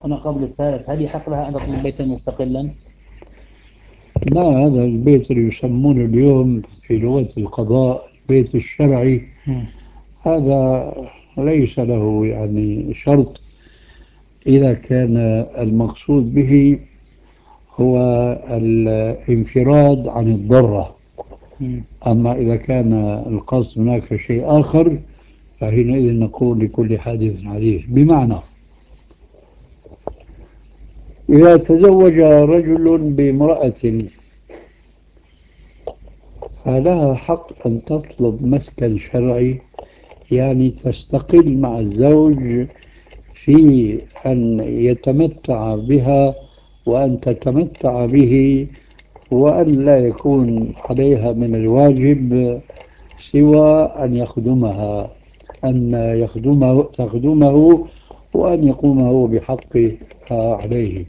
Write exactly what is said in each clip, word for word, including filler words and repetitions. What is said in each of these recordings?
هنا قبل الثالث، هل يحق لها أن تطلب بيتا مستقلا؟ لا، هذا البيت اللي يسمونه اليوم في لغة القضاء البيت الشرعي، مم. هذا ليس له يعني شرط إذا كان المقصود به هو الانفراد عن الضرة. مم. أما إذا كان القصد هناك شيء آخر فحينئذ نقول لكل حادث حديث. بمعنى إذا تزوج رجل بامرأة فلها حق أن تطلب مسكن شرعي، يعني تستقل مع الزوج في أن يتمتع بها وأن تتمتع به، وأن لا يكون عليها من الواجب سوى أن يخدمها، أن يخدمه تخدمه وأن يقوم هو بحقه عليه.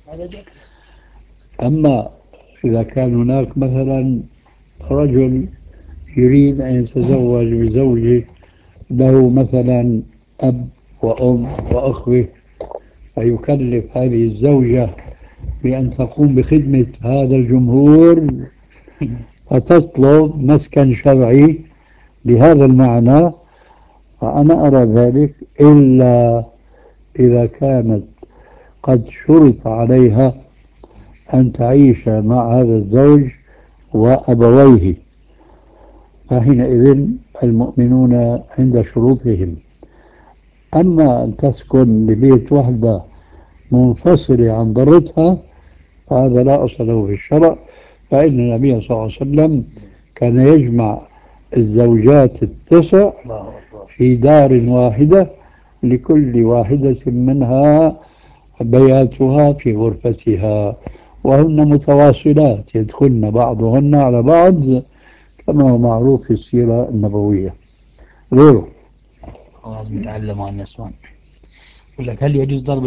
أما إذا كان هناك مثلا رجل يريد أن يتزوج بزوجة له مثلا أب وأم وأخوة، فيكلف هذه الزوجة بأن تقوم بخدمة هذا الجمهور، فتطلب مسكن شرعي بهذا المعنى. فأنا أرى ذلك إلا إذا كانت قد شرط عليها أن تعيش مع هذا الزوج وأبويه، فحينئذ المؤمنون عند شروطهم. أما أن تسكن ببيت وحدة منفصلة عن ضرتها فهذا لا أصل له في الشرع، فإن النبي صلى الله عليه وسلم كان يجمع الزوجات التسع في دار واحدة، لكل واحدة منها بياتها في غرفتها، وهن متواصلات يدخلن بعضهن على بعض كما هو معروف في السيرة النبوية. غيره لازم يتعلم عن النسوان. يقول لك هل يجوز ضرب